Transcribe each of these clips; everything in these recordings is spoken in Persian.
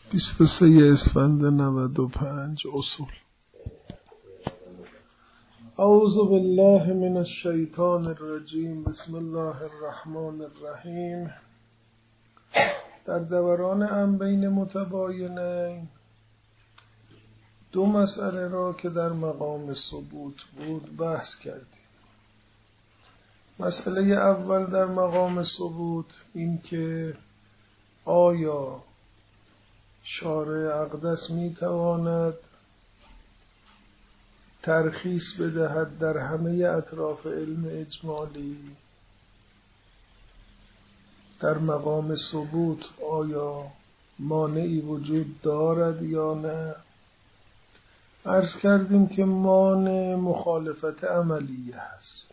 23 اسفند 95 اصول. اعوذ بالله من الشیطان الرجیم. بسم الله الرحمن الرحیم. در دوران بین متباینین دو مسئله را که در مقام ثبوت بود بحث کردیم. مسئله اول در مقام ثبوت این که آیا شارع اقدس میتواند ترخیص بدهد در همه اطراف علم اجمالی؟ در مقام ثبوت آیا مانعی وجود دارد یا نه؟ عرض کردیم که مانع مخالفت عملیه هست.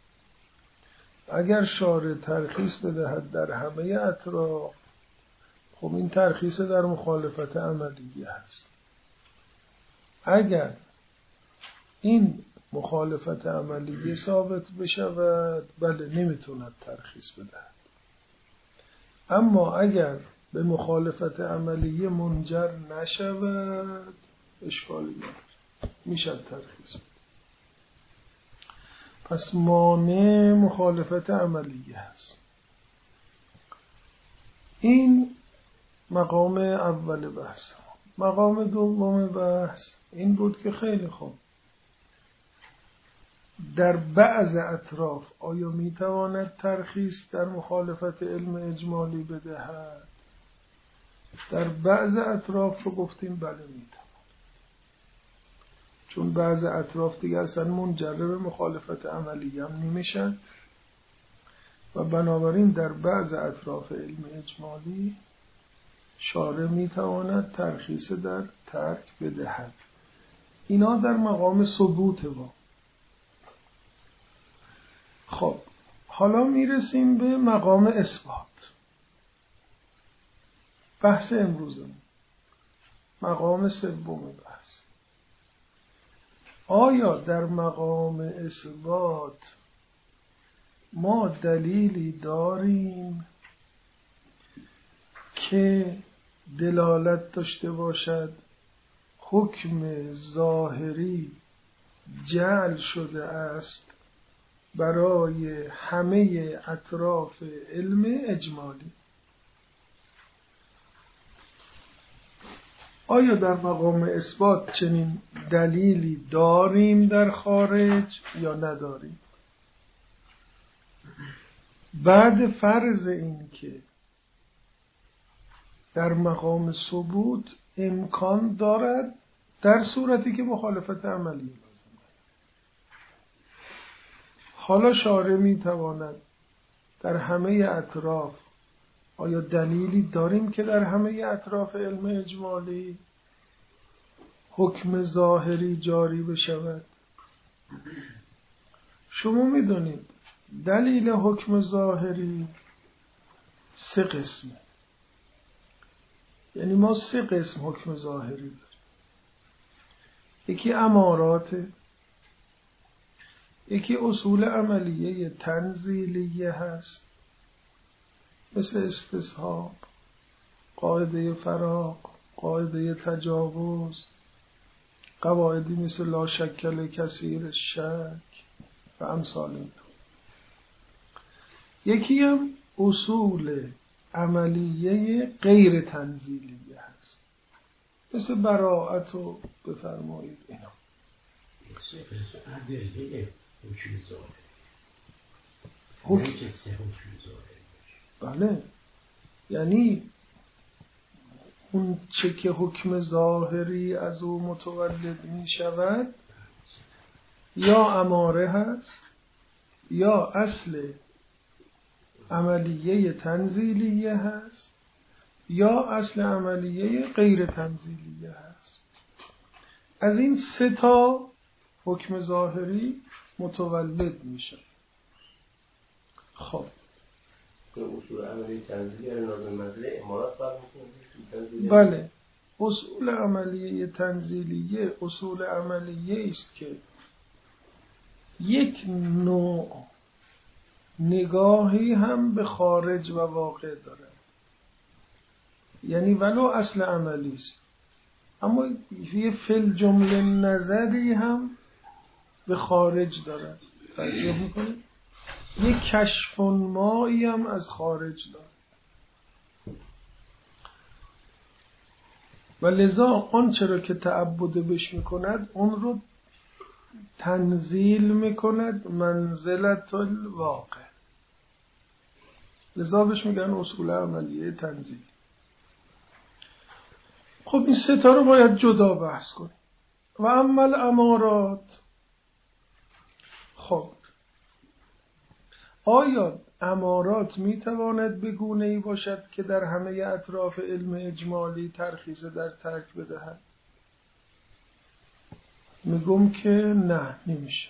اگر شارع ترخیص بدهد در همه اطراف، خب این ترخیص در مخالفت عملیه هست. اگر این مخالفت عملیه ثابت بشود، بله نمیتوند ترخیص بدهد. اما اگر به مخالفت عملیه منجر نشود، اشکالی نداره، میشد ترخیص بدهد. پس مانع مخالفت عملیه هست. این مقام اول بحث. مقام دوم بحث این بود که خیلی خوب، در بعض اطراف آیا میتواند ترخیص در مخالفت علم اجمالی بدهد؟ در بعض اطراف رو گفتیم بله میتواند، چون بعض اطراف دیگه اصلا منجر به مخالفت عملی هم نمیشن و بنابراین در بعض اطراف علم اجمالی شارع میتواند ترخیص در ترک بدهد. اینا در مقام ثبوت با. خب حالا میرسیم به مقام اثبات. بحث امروزمون مقام سوم بحث. آیا در مقام اثبات ما دلیلی داریم که دلالت داشته باشد حکم ظاهری جعل شده است برای همه اطراف علم اجمالی؟ آیا در مقام اثبات چنین دلیلی داریم در خارج یا نداریم؟ بعد فرض این که در مقام ثبوت امکان دارد در صورتی که مخالفت عملی لازم است. حالا شارع میتواند در همه اطراف، آیا دلیلی داریم که در همه اطراف علم اجمالی حکم ظاهری جاری بشود؟ شما میدونید دلیل حکم ظاهری 3 قسمه. یعنی ما 3 قسم حکم ظاهری داریم. یکی امارات، یکی اصول عملیه تنزیلیه هست مثل استصحاب، قاعده فراق، قاعده تجاوز، قواعدی مثل لا شکل کثیر شک و امثال این. یکی هم اصول عملیه غیر تنزیلیه هست مثل براءت و بفرمایید اینا. بله، یعنی اون چه که حکم ظاهری از او متولد می شود یا اماره هست یا اصل عملیه تنزیلیه هست یا اصل عملیه غیر تنزیلیه هست. از این 3 تا حکم ظاهری متولد میشه. خب اصول عملیه تنزیلیه رو نازل منزله امارات فرق می‌کنه؟ بله، اصول عملیه تنزیلیه اصول عملیه است که یک نوع نگاهی هم به خارج و واقع داره. یعنی ولو اصل عملی است، اما یه فل جمله نظری هم به خارج داره. توجه میکنه؟ یه کشف مایی هم از خارج داره و لذا آنچه را که تعبد بش میکند اون رو تنزیل میکند منزلت الواقع. لذا بهش میگن اصول عملیه تنزیل. خب این سه تا رو باید جدا بحث کنیم. و اما الامارات، خب آیا امارات میتواند به گونه‌ای باشد که در همه اطراف علم اجمالی ترخیص در ترک بدهد؟ میگم که نه، نمیشه.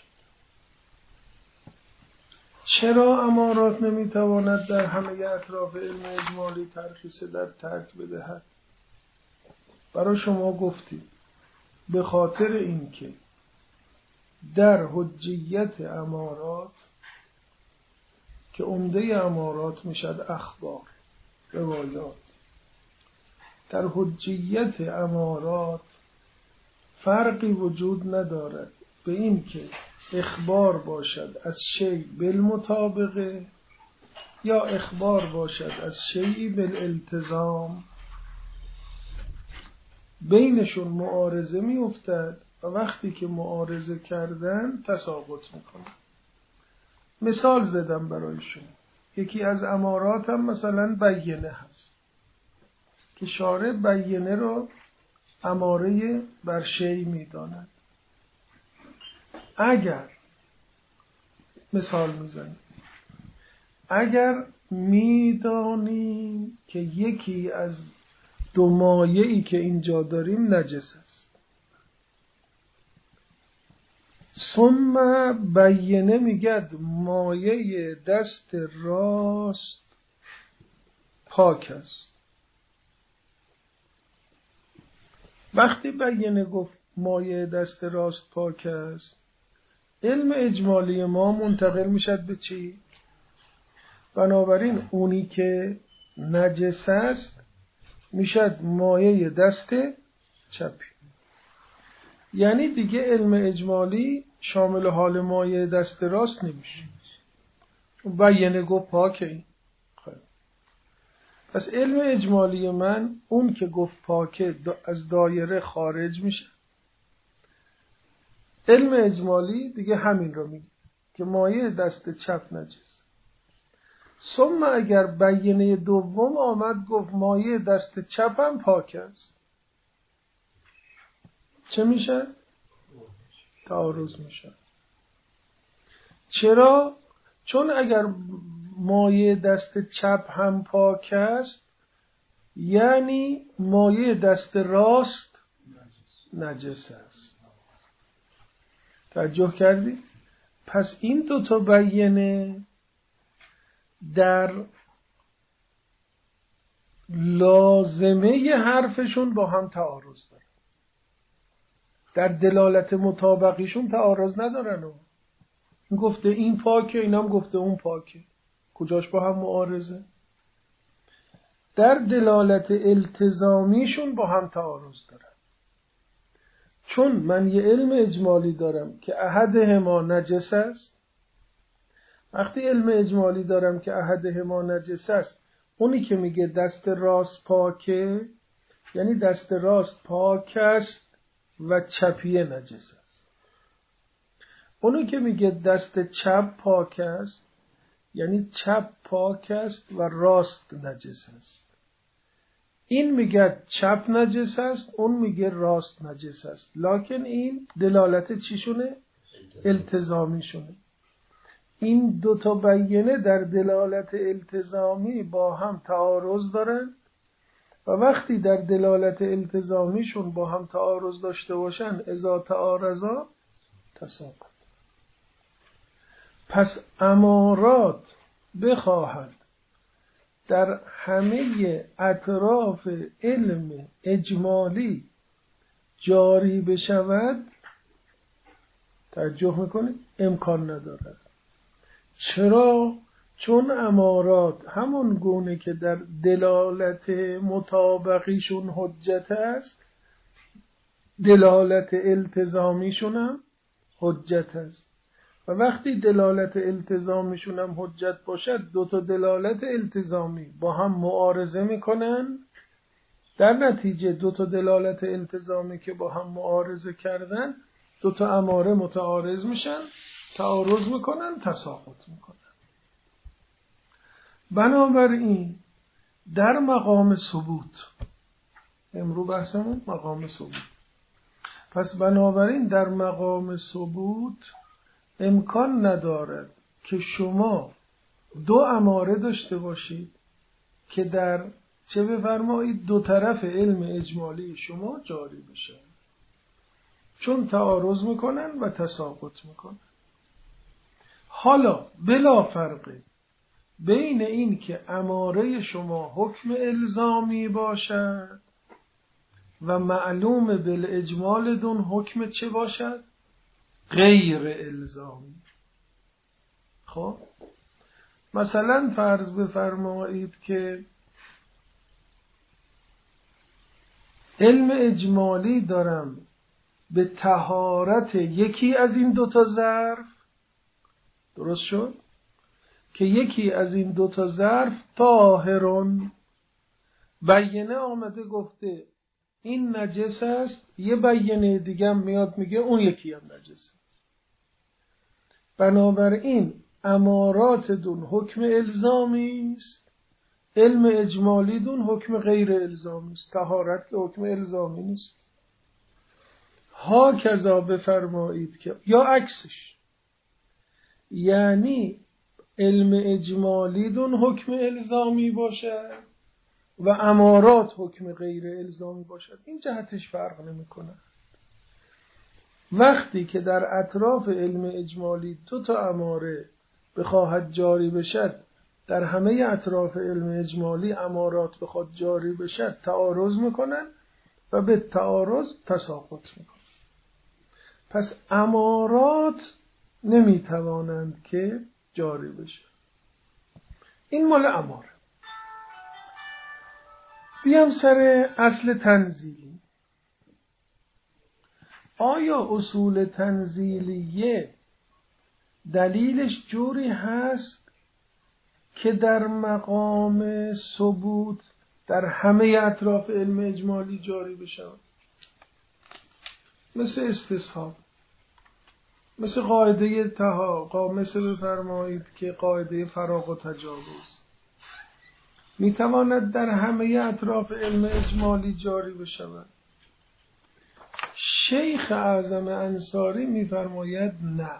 چرا امارات نمیتواند در همه اطراف علم اجمالی ترخیص در ترک بدهد؟ برای شما گفتیم به خاطر اینکه در حجیت امارات که عمده امارات میشد اخبار، روایات، در حجیت امارات فرقی وجود ندارد به این که اخبار باشد از شیء بالمطابقه یا اخبار باشد از شیء بالالتزام. بینشون معارضه می افتد و وقتی که معارضه کردن تساقط میکنه. مثال زدم برایشون. یکی از امارات هم مثلا بیینه هست که شارع بیینه رو اماره بر شیء میداند. اگر مثال میزنیم، اگر میدانیم که یکی از دو مایعی که اینجا داریم نجس است، ثم بیینه میگد مایع دست راست پاک است. وقتی بیینه گفت مایع دست راست پاک است، علم اجمالی ما منتقل میشد به چی؟ بنابراین اونی که نجس است میشد مایع دست چپی. یعنی دیگه علم اجمالی شامل حال مایع دست راست نمیشه، بیینه گفت پاکه این. پس علم اجمالی من اون که گفت پاکه از دایره خارج میشه. علم اجمالی دیگه همین رو میگه که مایع دست چپ نجس. ثم اگر بیینه دوم آمد گفت مایع دست چپ هم پاک است، چه میشه؟ تعارض میشه. چرا؟ چون اگر مایع دست چپ هم پاک است یعنی مایع دست راست نجس است. توجه کردی؟ پس این دوتا بیینه در لازمه حرفشون با هم تعارض دارن، در دلالت مطابقیشون تعارض ندارن. این گفته این پاکه، اینم گفته اون پاکه، کجاش با هم معارضه؟ در دلالت التزامیشون با هم تعارض دارن. چون من یه علم اجمالی دارم که احدهما نجس است، وقتی علم اجمالی دارم که احدهما نجس است، اونی که میگه دست راست پاکه یعنی دست راست پاک است و چپیه نجس است. اونی که میگه دست چپ پاک است یعنی چپ پاک است و راست نجس است. این میگه چپ نجس است، اون میگه راست نجس است، لکن این دلالت چیشونه؟ التزامیشونه. این دوتا بیینه در دلالت التزامی با هم تعارض دارن و وقتی در دلالت التزامیشون با هم تعارض داشته باشن اذا تعارضا تساقط. پس امارات بخواهد در همه اطراف علم اجمالی جاری بشود، توجه میکنید، امکان ندارد. چرا؟ چون امارات همون گونه که در دلالت مطابقیشون حجت است، دلالت التزامیشون هم حجت است. و وقتی دلالت التزامیشون هم حجت باشد، دو تا دلالت التزامی با هم معارضه میکنن، در نتیجه دو تا دلالت التزامی که با هم معارضه کردن، دو تا اماره متعارض میشن، تعارض میکنن، تساقط میکنن. بنابراین در مقام ثبوت، امروز بحثمون مقام ثبوت، پس بنابراین در مقام ثبوت امکان ندارد که شما دو اماره داشته باشید که در چه بفرمایید دو طرف علم اجمالی شما جاری بشه، چون تعارض میکنن و تساقط میکنن. حالا بلا فرقه بین این که اماره شما حکم الزامی باشد و معلوم بالاجمال دون حکم چه باشد؟ غیر الزامی. خب مثلا فرض بفرمایید که علم اجمالی دارم به طهارت یکی از این دوتا ظرف، درست شد؟ که یکی از این دوتا ظرف طاهرون، بیینه آمده گفته این نجس است، یه بیینه دیگه میاد میگه اون یکی هم نجس است. بنابراین امارات دون حکم الزامی است، علم اجمالی دون حکم غیر الزامی است. طهارت که حکم الزامی نیست. ها کذا بفرمایید که یا عکسش، یعنی علم اجمالی دون حکم الزامی باشد و امارات حکم غیر الزامی باشد، این جهتش فرق نمیکنه. وقتی که در اطراف علم اجمالی دو تا اماره بخواهد جاری بشد، در همه اطراف علم اجمالی امارات بخواد جاری بشد، تعارض میکنن و به تعارض تساقط میکنن. پس امارات نمیتوانند که جاری بشه. این مال اماره. بیام سر اصل تنزیلی. آیا اصول تنزیلیه دلیلش جوری هست که در مقام ثبوت در همه اطراف علم اجمالی جاری بشه؟ مثل استصحاب، مثل قاعده تحقق، مثل بفرمایید که قاعده فراغ و تجاوز میتواند در همه اطراف علم اجمالی جاری بشود؟ شیخ اعظم انصاری میفرماید نه.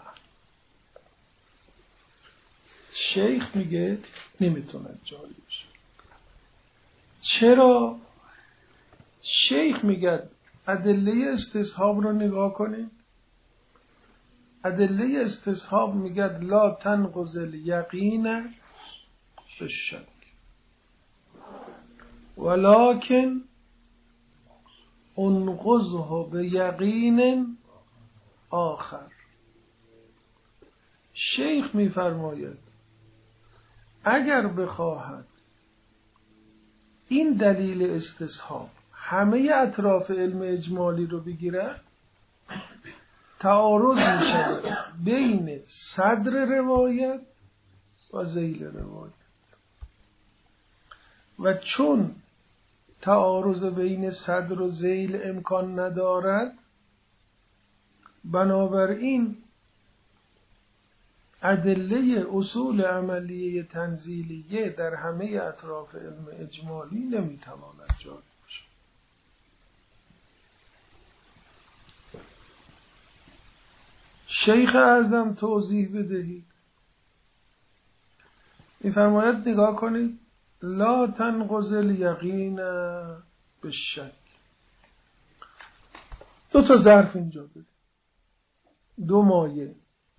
شیخ میگه نمیتوند جاری بشه. چرا؟ شیخ میگه ادله استصحاب رو نگاه کنید. ادله استصحاب میگه لا تنقض الیقین بالشک ولکن انقضه بیقین آخر. شیخ میفرماید اگر بخواهد این دلیل استصحاب همه اطراف علم اجمالی رو بگیره، تعارض میشه بین صدر روایت و ذیل روایت، و چون تعارض بین صدر و ذیل امکان ندارد، بنابراین ادله اصول عملیه تنزیلیه در همه اطراف علم اجمالی نمیتواند جاری باشد. شیخ اعظم توضیح بدهید. میفرماید نگاه کنید لا تنقض الیقین بالشک. دو تا ظرف اینجا بده، دو مایه.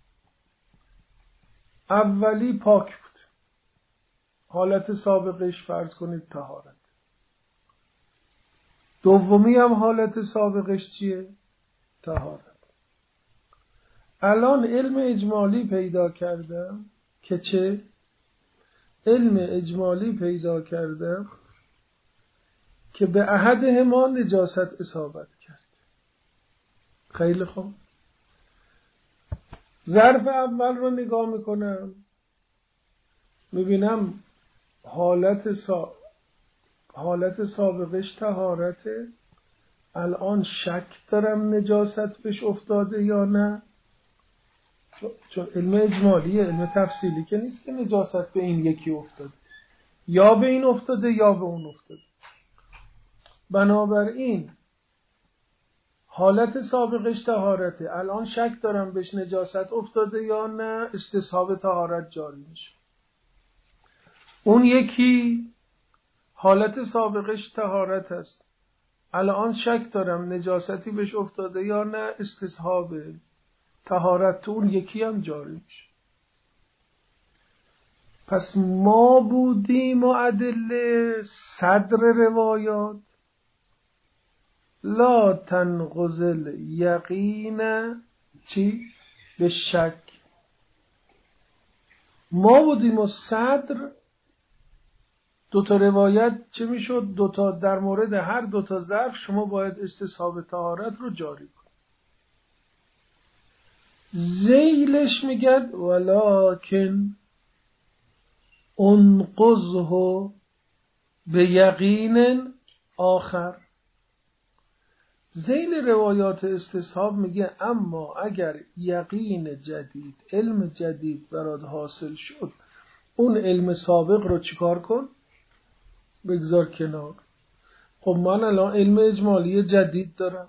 اولی پاک بود، حالت سابقش فرض کنید طهارت. دومی هم حالت سابقش چیه؟ طهارت. الان علم اجمالی پیدا کردم که چه؟ علم اجمالی پیدا کردم که به احدهما نجاست اصابت کرد. خیلی خوب، ظرف اول رو نگاه میکنم، میبینم حالت سابقش طهارته. الان شک دارم نجاست بهش افتاده یا نه، چون علم اجمالیه، علم تفصیلی که نیست که نجاست به این یکی افتاده، یا به این افتاده یا به اون افتاده. بنابراین حالت سابقش طهارته، الان شک دارم بهش نجاست افتاده یا نه، استصحاب طهارت جاری میشه. اون یکی حالت سابقش طهارت است، الان شک دارم نجاستی بهش افتاده یا نه، استصحاب طهارت تو اون یکی هم جاری میشه. پس ما بودیم و ادله صدر روایات لا تنقض الیقین چی؟ به شک. ما بودیم و صدر دوتا روایت چه میشد؟ دوتا در مورد هر دوتا ظرف شما باید استصحاب طهارت رو جاری کنید. ذیلش میگد ولکن انقضه به یقین آخر. ذیل روایات استصحاب میگه اما اگر یقین جدید، علم جدید برات حاصل شد، اون علم سابق رو چیکار کن؟ بگذار کنار. خب من الان علم اجمالی جدید دارم،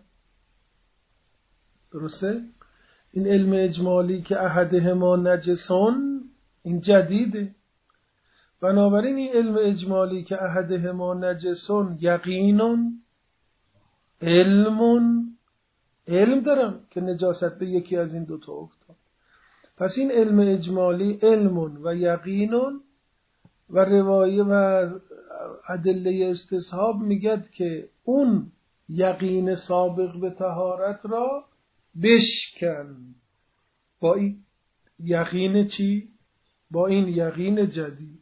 درسته؟ این علم اجمالی که احدهما نجسون، این جدیده. بنابراین این علم اجمالی که احدهما نجسون یقینون علم دارم که نجاست به یکی از این دوتا افتاد. پس این علم اجمالی علم و یقینون و روایه و ادله استصحاب میگد که اون یقین سابق به طهارت را بشکن با این یقین چی؟ با این یقین جدید.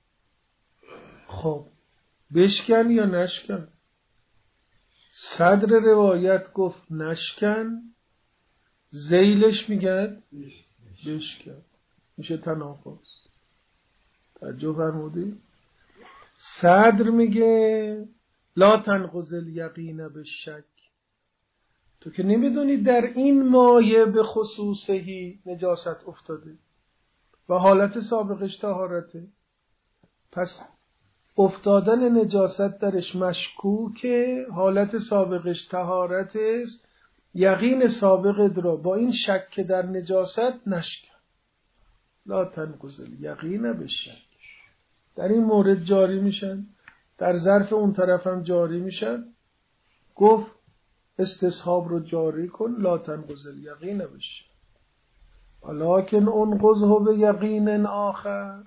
خب بشکن یا نشکن؟ صدر روایت گفت نشکن، ذیلش میگد بشکن. میشه تناقض. توجه فرمودی؟ صدر میگه لا تنقض الیقین بالشک. تو که نمیدونی در این مایه به خصوصهی نجاست افتاده و حالت سابقش طهارته، پس افتادن نجاست درش مشکوکه، حالت سابقش طهارت است، یقین سابقت را با این شک در نجاست نشکن. لا تنقض الیقین بالشک. در این مورد جاری میشن، در ظرف اون طرف هم جاری میشن. گفت استصحاب رو جاری کن، لا تنقض الیقین بالشک ولکن انقضه به یقین آخر.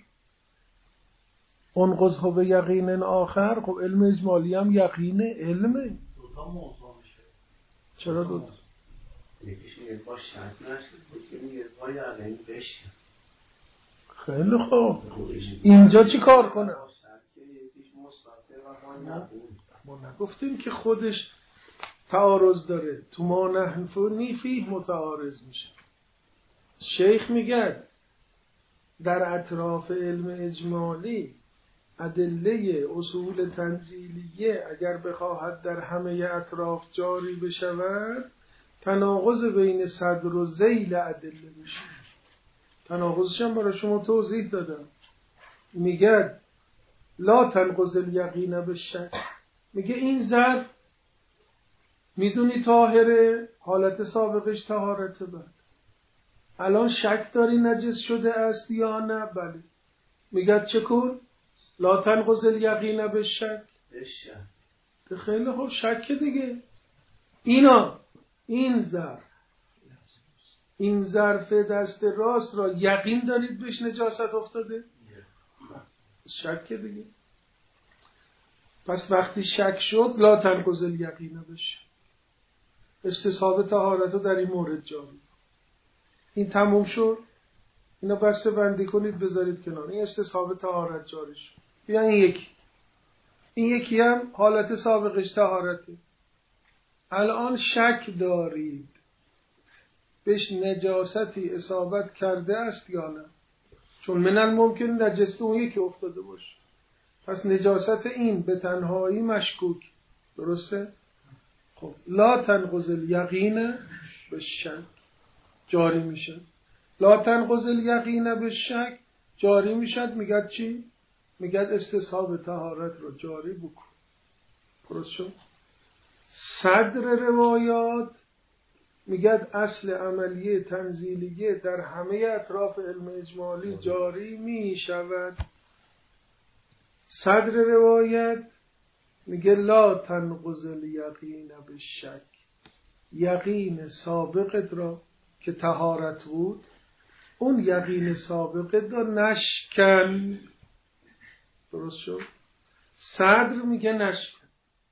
انقضه به یقین آخر. خب علم اجمالی هم یقین علمه. دوتا موضوع میشه. چرا دوتا؟ یکیش یک بار شک نشد، یکی یک بار یقین بشه. خیلی خوب. اینجا چی کار کنه؟ ما نگفتیم که خودش تعارض داره، تو ما نحنفونی فیه متعارض میشه. شیخ میگه در اطراف علم اجمالی ادله اصول تنزیلیه اگر بخواهد در همه اطراف جاری بشود، تناقض بین صدر و ذیل ادله بشه. تناقضش هم برای شما توضیح دادم. میگه لا تنقض الیقین بالشک. میگه این ظرف میدونی طاهره، حالت سابقش طهارته، بعد الان شک داری نجس شده است یا نه؟ بله. میگه چه کن؟ لا تنقض الیقین بالشک. خیلی خوب، شک دیگه. این ظرف دست راست را یقین دارید بهش نجاست افتاده؟ شک دیگه. پس وقتی شک شد لا تنقض الیقین بشه، استصحاب طهارت رو در این مورد جاری. این تموم شد. اینا بسته بندی کنید بذارید کنار. این استصحاب طهارت جاری شد. بیاین این یکی هم حالت سابقش طهارته. الان شک دارید بهش نجاستی اصابت کرده است یا نه، چون من الممکن نجست اون یکی افتاده باشه. پس نجاست این به تنهایی مشکوک، درسته؟ خب لا تنقض الیقین بالشک جاری میشه. لا تنقض الیقین بالشک جاری میشد. میگد چی؟ میگد استصحاب طهارت رو جاری بکن. درست شد؟ صدر روایات میگد اصل عملیه تنزیلیه در همه اطراف علم اجمالی جاری میشود. صدر روایت میگه لا تنقض الیقین بالشک، یقین سابقت را که طهارت بود اون یقین سابقت را نشکن. درست شد؟ صدر میگه نشکن.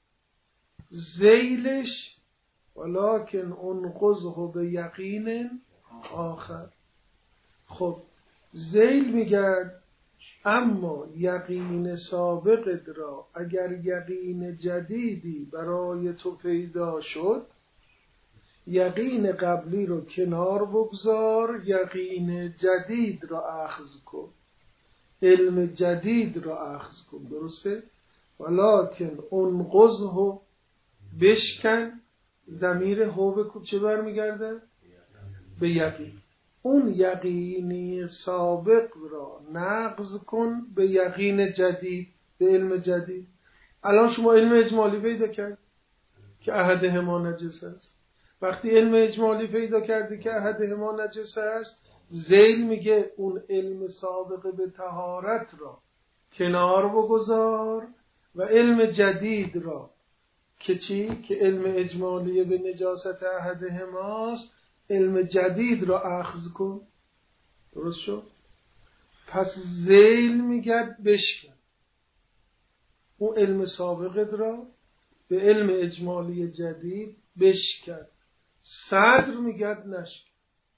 ذیلش ولکن انقضه به یقین آخر. خب ذیل میگه اما یقین سابقت را اگر یقین جدیدی برای تو پیدا شد، یقین قبلی رو کنار بگذار، یقین جدید را اخذ کن، علم جدید را اخذ کن. درسته؟ ولکن انقضه بشکن. ضمیر هو به چه برمیگرده؟ به یقین. اون یقینی سابق را نقض کن به یقین جدید، به علم جدید. الان شما علم اجمالی پیدا کرد که احدهما نجس است. وقتی علم اجمالی پیدا کردی که احدهما نجس است، ذیل میگه اون علم سابق به طهارت را کنار بگذار و علم جدید را که چی؟ که علم اجمالی به نجاست احدهماست، علم جدید را اخذ کن. درست شد؟ پس ذیل میگه بشکن اون علم سابقت را به علم اجمالی جدید بشکن. صدر میگه نشکن.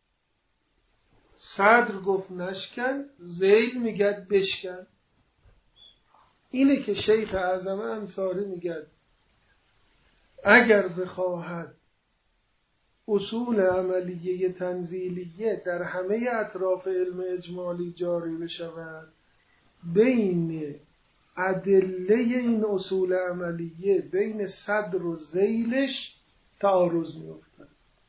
صدر گفت نشکن، ذیل میگه بشکن. اینه که شیخ اعظم انصاری میگه اگر بخواهد اصول عملیه تنزیلیه در همه اطراف علم اجمالی جاری بشود، بین ادله این اصول عملیه بین صدر و ذیلش تعارض می‌افتد.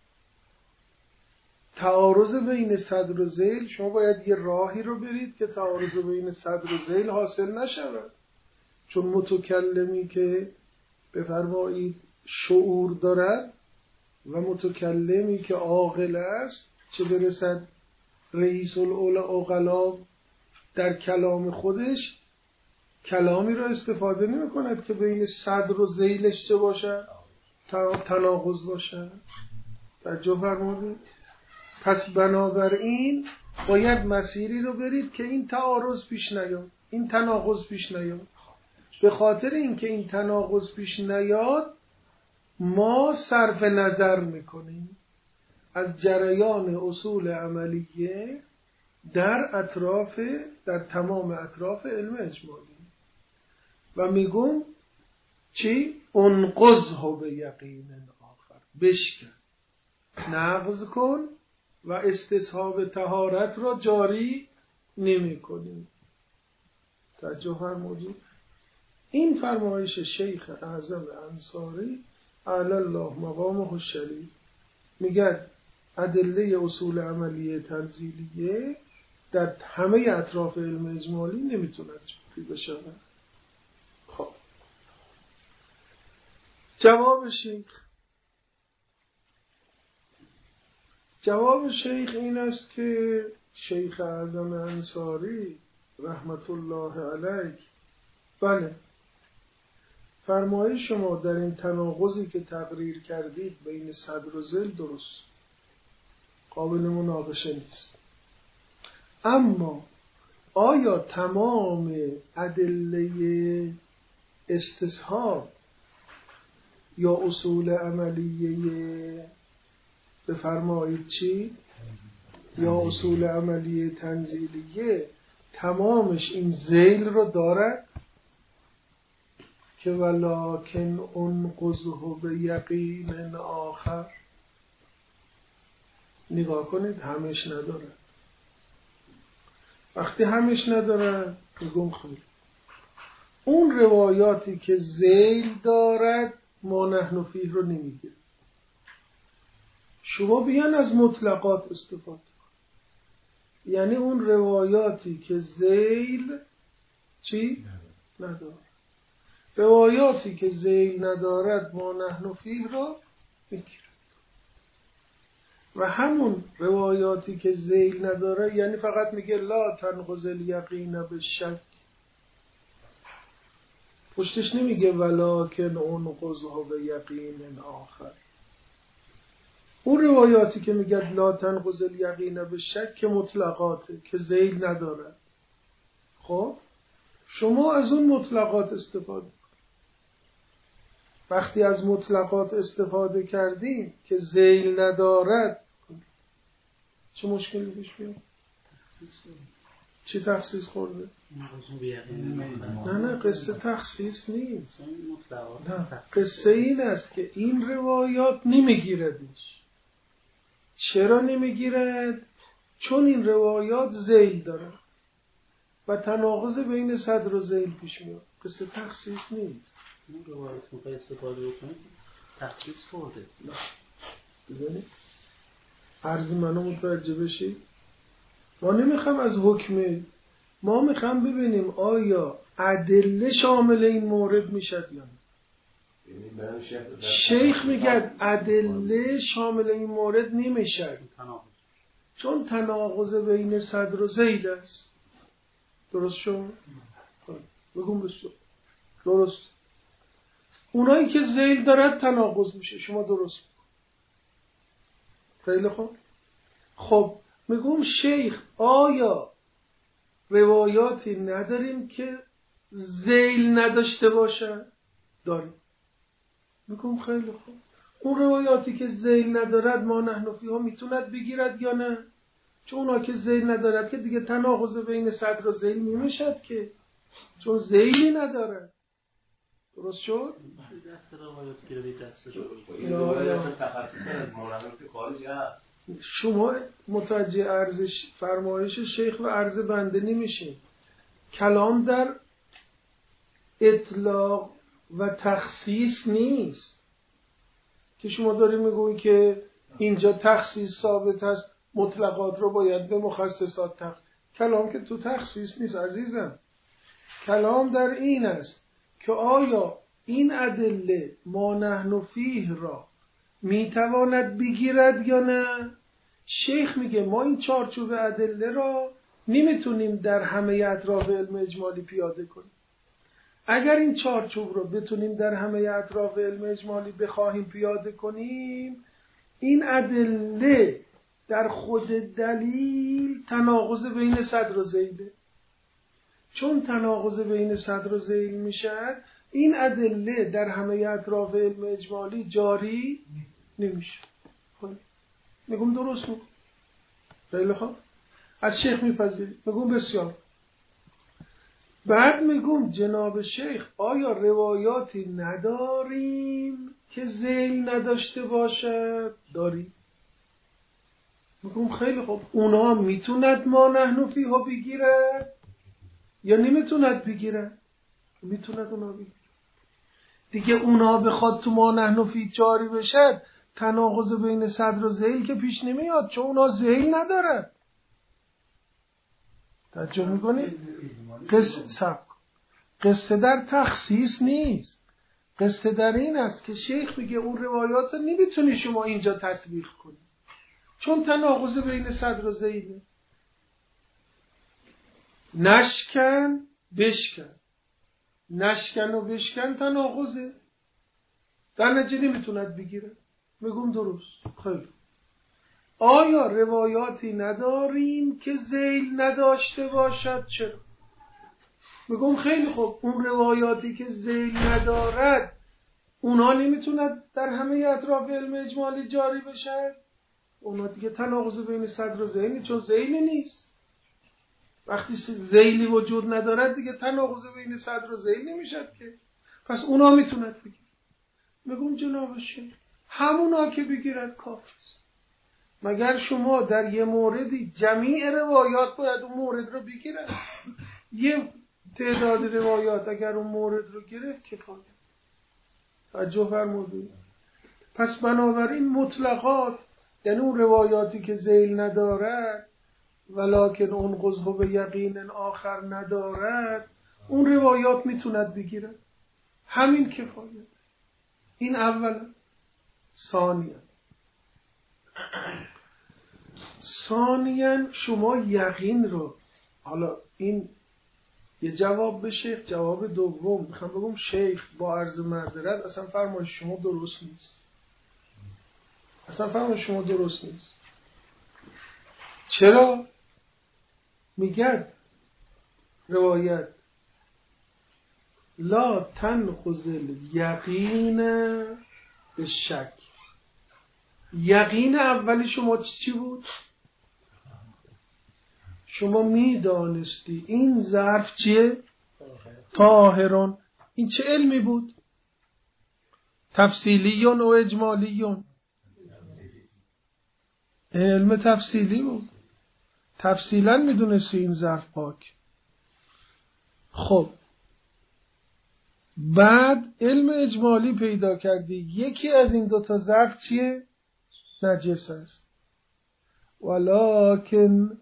تعارض بین صدر و ذیل، شما باید یه راهی رو برید که تعارض بین صدر و ذیل حاصل نشود. چون متکلمی که بفرمایید شعور دارد و متکلمی که عاقل است، چه برسد رئیس العقلا در کلام خودش کلامی را استفاده نمی کند که بین صدر و ذیلش چه باشد؟ تناقض باشد. توجه فرمودید؟ پس بنابراین باید مسیری رو برید که این تعارض پیش نیاد، این تناقض پیش نیاد. به خاطر اینکه این تناقض پیش نیاد ما صرف نظر میکنیم از جریان اصول عملیه در تمام اطراف علم اجمالی و میگم چی؟ انقضه به یقین آخر، بشکن، نقض کن و استصحاب طهارت را جاری نمی کنیم. توجه فرمودید؟ این فرمایش شیخ اعظم انصاری اعلی الله مقامه الشریف میگه ادله اصول عملیه تنزیلیه در همه اطراف علم اجمالی نمیتونه جاری بشود. خب جواب شیخ این است که شیخ اعظم انصاری رحمت الله علیه بله فرمایش شما در این تناقضی که تقریر کردید بین صدر و ذیل درست، قابل مناقشه نیست. اما آیا تمام ادله استصحاب یا اصول عملیه بفرمایید چی؟ یا اصول عملی تنزیلیه تمامش این ذیل رو دارد که ولکن انقضه به یقین آخر. نگاه کنید همش نداره. وقتی همش نداره میگم خیلی اون روایاتی که ذیل دارد ما نحن فیه رو نمیگه. شما بیان از مطلقات استفاده کن، یعنی اون روایاتی که ذیل چی؟ نداره. روایاتی که ذیل ندارد ما نحن فیه رو میگیره و همون روایاتی که ذیل نداره یعنی فقط میگه لا تنقض الیقین بالشک، پشتش نمیگه ولکن انقضه به یقین آخر. اون روایاتی که میگه لا تنقض الیقین بالشک که مطلقاته که ذیل نداره. خب شما از اون مطلقات استفاده کن. وقتی از مطلقات استفاده کردیم که ذیل ندارد چه مشکلی پیش میاد؟ چی تخصیص خورده؟ نه قصه تخصیص نیست. نه قصه این است که این روایات نمیگیردش. چرا نمیگیرد؟ چون این روایات ذیل داره و تناقض بین صدر و ذیل پیش میاد. قصه تخصیص نیست. این روایت میخوای استفاده بکنید تخصیص خورده. ببینید عرض منو متوجه بشید. ما نمیخوام از حکم، ما میخوام ببینیم آیا ادله شامل این مورد میشد یا نه. شیخ میگه ادله شامل این مورد نمیشد چون تناقض بین صدر و ذیل است. درست شد؟ بگم بسید درست. اونایی که ذیل دارد تناقض میشه. شما درست. خیلی خوب. خب میگم شیخ آیا روایاتی نداریم که ذیل نداشته باشه؟ داریم. میگم خیلی خوب. اون روایاتی که ذیل ندارد ما نحن فیها میتوند بگیرد یا نه؟ چون اونا که ذیل ندارد که دیگه تناقض بین صدر و ذیل نمیشد که، چون ذیلی نداره. درست شد؟ دست روایات که روی دست روایات تخصیص از مورد خارجی هست. شما متوجه ارزش فرمایش شیخ و عرض بنده نمیشین. کلام در اطلاق و تخصیص نیست که شما داری میگویی که اینجا تخصیص ثابت است مطلقات رو باید به مخصصات تخصیص. کلام که تو تخصیص نیست عزیزم. کلام در این است که آیا این ادله ما نحن فیه را میتواند بگیرد یا نه؟ شیخ میگه ما این چارچوب ادله را نمیتونیم در همه اطراف علم اجمالی پیاده کنیم. اگر این چارچوب رو بتونیم در همه اطراف علم اجمالی بخواهیم پیاده کنیم، این ادله در خود دلیل تناقض بین صدر و ذیله. چون تناقض بین صدر و ذیل میشد، این ادله در همه اطراف علم اجمالی جاری نمیشه. خب میگم درست میگم. خیلی خوب. از شیخ میپذیرید. میگم بسیار. بعد میگم جناب شیخ آیا روایاتی نداریم که ذیل نداشته باشد؟ داریم. میگم خیلی خوب. اونا میتوند ما نحن فیها بگیرد یا نمیتوند بگیرد؟ میتوند اونا بگیرد. دیگه اونا بخواد تو ما نحن فیه جاری بشد، تناقض بین صدر و ذیل که پیش نمیاد چون اونا ذیل ندارد. توجه میکنید؟ قصه در تخصیص نیست. قصه در این است که شیخ میگه اون روایات رو نمیتونی شما اینجا تطبیق کنی چون تناقض بین صدر و ذیله. نشکن بشکن، نشکن و بشکن تناقضه، در نتیجه نمیتوند بگیره. میگم درست. خیلی. آیا روایاتی نداریم که ذیل نداشته باشد؟ چرا؟ میگم خیلی خوب. اون روایاتی که ذیل ندارد اونا نمیتوند در همه اطراف علم اجمالی جاری بشد؟ اونا دیگه تناقض بین صدر و ذیلی، چون ذیلی نیست. وقتی ذیلی وجود ندارد دیگه تناقض بین صدر و ذیل نمیشد که. پس اونا میتونند بگیر. میگم جناب شیخ همونا که بگیرد کافیست. مگر شما در یه موردی جمیع روایات باید اون مورد رو بگیرد؟ یه تعداد روایات اگر اون مورد رو گرفت کفایت. توجه فرمودید؟ پس بنابراین مطلقات، یعنی اون روایاتی که ذیل ندارد ولکن اون قضح به یقین آخر ندارد، اون روایات میتوند بگیرد. همین کفایت. این اولا. ثانیاً شما یقین رو، حالا این یه جواب به شیخ. جواب دوم میخوام بگم شیخ با عرض معذرت اصلا فرمایش شما درست نیست. چرا؟ میگه روایت لا تنقض الیقین بالشک. یقین اولی شما چی بود؟ شما میدانستی این ظرف چیه؟ طاهرون. این چه علمی بود؟ تفصیلیون و اجمالیون؟ علم تفصیلی بود. تفصیلا میدونستی این ظرف پاک. خب بعد علم اجمالی پیدا کردی یکی از این دوتا ظرف چیه؟ نجس است. ولکن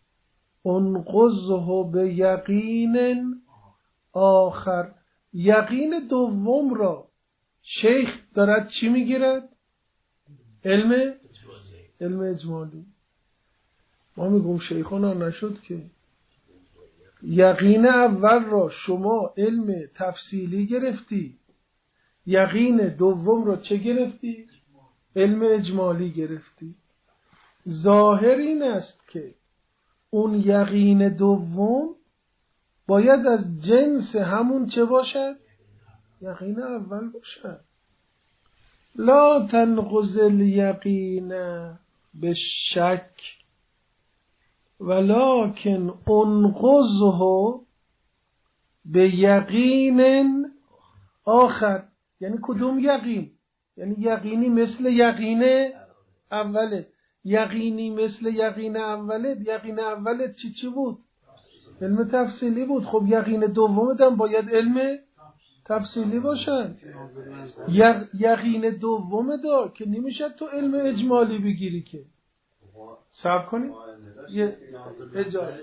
انقضه به یقین آخر. یقین دوم را شیخ دارد چی میگیرد؟ علم اجمالی. ما میگم شیخانا نشد که. یقین اول را شما علم تفصیلی گرفتی، یقین دوم را چه گرفتی؟ علم اجمالی گرفتی. ظاهر این است که اون یقین دوم باید از جنس همون چه باشد؟ یقین اول باشد. لا تنقض الیقین بالشک ولکن انقضه به یقین آخر. یعنی کدوم یقین؟ یعنی یقینی مثل یقین اوله. یقینی مثل یقین اوله. یقین اوله چی بود؟ علم تفصیلی بود. خب یقین دومت هم باید علم تفصیلی باشن. یقین دوم دا که نمیشه تو علم اجمالی بگیری که. صبر کنید یه اجازه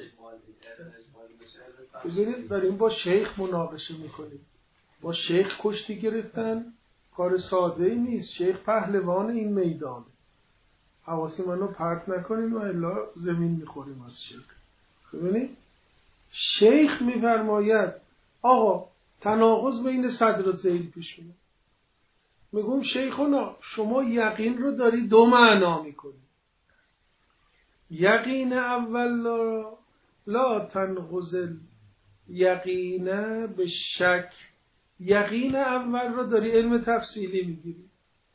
ببینید. داریم با شیخ مناقشه میکنیم. با شیخ کشتی گرفتن کار ساده ای نیست. شیخ پهلوان این میدانه. حواسی منو پرت نکنیم و الا زمین میخوریم از شیخ. ببینید شیخ میفرماید آقا تناقض بین صدر و ذیل پیش میاد. میگم شیخونا شما یقین رو داری دو معنا میکنی. یقین اول لا تنقض یقین به شک. یقین اول رو داری علم تفصیلی میگیری.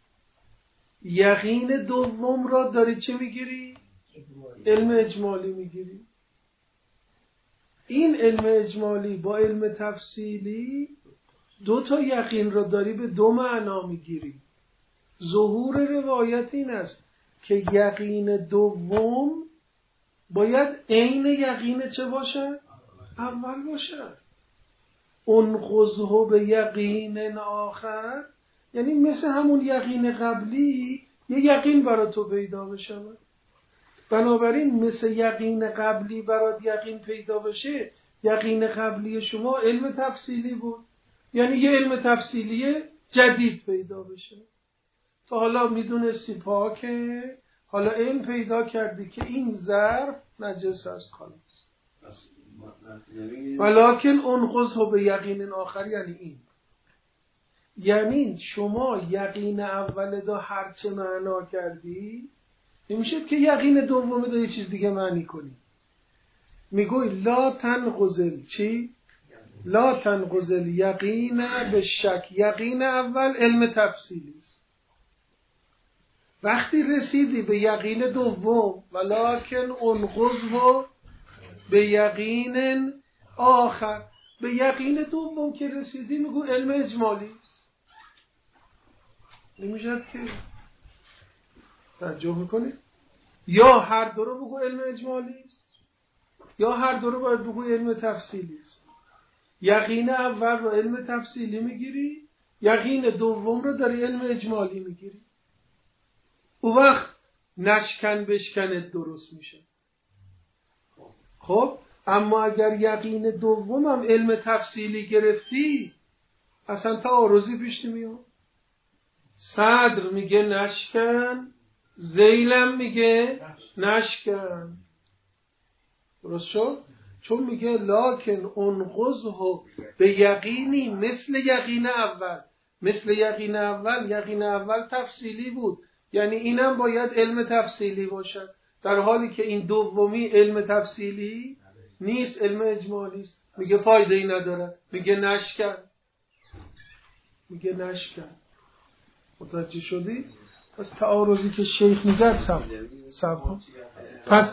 یقین دوم رو داری چه میگیری؟ علم اجمالی میگیری. این علم اجمالی با علم تفصیلی دو تا یقین رو داری به دو معنا میگیری. ظهور روایت این است که یقین دوم باید عین یقین چه باشه؟ اول باشه. انقضه به یقین آخر یعنی مثل همون یقین قبلی یه یقین برای تو پیدا بشه. بنابراین مثل یقین قبلی برات یقین پیدا بشه، یقین قبلی شما علم تفصیلی بود، یعنی یه علم تفصیلی جدید پیدا بشه. تا حالا میدونستی پاکه، حالا علم پیدا کردی که این ظرف نجس است خالص. ولکن انقضه به یقین آخر یعنی این. یعنی شما یقین اول دا هرچه معنا کردی نمیشه که یقین دوم دا یه چیز دیگه معنی کنی. میگوی لا تنقضل چی؟ لا تنقضل یقین به شک. یقین اول علم تفصیلی است. وقتی رسیدی به یقین دوم ولکن انقضه به یقین آخر، به یقین دوم که رسیدی میگو علم اجمالی است. نمیشد که توجه میکنید؟ یا هر دو رو بگو علم اجمالی است یا هر دو رو باید بگو علم تفصیلی است. یقین اول رو علم تفصیلی میگیری، یقین دوم رو داری علم اجمالی میگیری. اون وقت نشکن بشکنت درست میشه. خب اما اگر یقین دوم هم علم تفصیلی گرفتی اصلا تعارضی پیش نمیاد. صدر میگه نشکن، ذیلم میگه نشکن. درست شد؟ چون میگه لکن انقضه به یقینی مثل یقین اول. مثل یقین اول، یقین اول تفصیلی بود، یعنی اینم باید علم تفصیلی باشد، در حالی که این دومی علم تفصیلی نیست، علم اجمالی است. میگه فایده ای نداره، میگه نشکن. میگه نشکن. متوجه شدی؟ پس تعارضی که شیخ میگه سب پس